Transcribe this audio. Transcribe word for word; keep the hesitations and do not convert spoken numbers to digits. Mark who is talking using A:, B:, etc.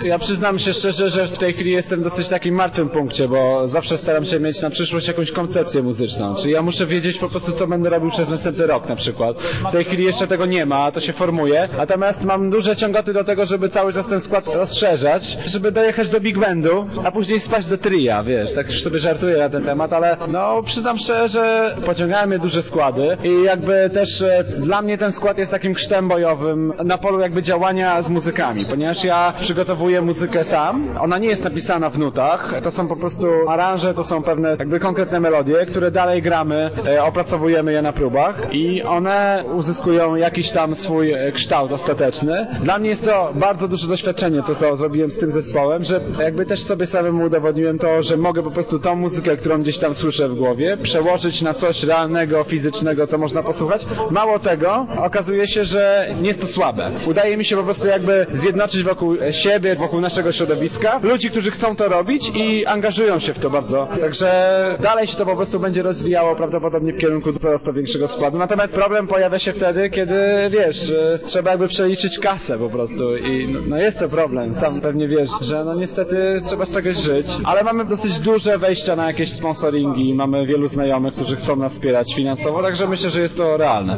A: Ja przyznam się szczerze, że w tej chwili jestem w dosyć takim martwym punkcie, bo zawsze staram się mieć na przyszłość jakąś koncepcję muzyczną. Czyli ja muszę wiedzieć po prostu, co będę robił przez następny rok na przykład. W tej chwili jeszcze tego nie ma, to się formuje. Natomiast mam duże ciągoty do tego, żeby cały czas ten skład rozszerzać, żeby dojechać do big bandu, a później spać do tria, wiesz. Tak już sobie żartuję na ten temat, ale no przyznam szczerze, że pociągają mnie duże składy i jakby też e, dla mnie ten skład jest takim krztem bojowym na polu jakby działania z muzykami, ponieważ ja przygotowuję muzykę sam. Ona nie jest napisana w nutach. To są po prostu aranże, to są pewne jakby konkretne melodie, które dalej gramy, e, opracowujemy je na próbach i one uzyskują jakiś tam swój e, kształt ostateczny. Dla mnie jest to bardzo duże doświadczenie, to co zrobiłem z tym zespołem, że jakby też sobie samemu udowodniłem to, że mogę po prostu tą muzykę, którą gdzieś tam słyszę w głowie, przełożyć na coś realnego, fizycznego, co można posłuchać. Mało tego, okazuje się, że nie jest to słabe. Udaje mi się po prostu jakby zjednoczyć wokół siebie, wokół naszego środowiska, ludzi, którzy chcą to robić i angażują się w to bardzo. Także dalej się to po prostu będzie rozwijało prawdopodobnie w kierunku coraz to większego składu. Natomiast problem pojawia się wtedy, kiedy wiesz, trzeba jakby przeliczyć kasę po prostu i no jest to problem. Sam pewnie wiesz, że no niestety trzeba z czegoś żyć, ale mamy dosyć duże wejścia na jakieś sponsoringi, mamy wielu znajomych, którzy chcą nas wspierać finansowo, także myślę, że jest to realne.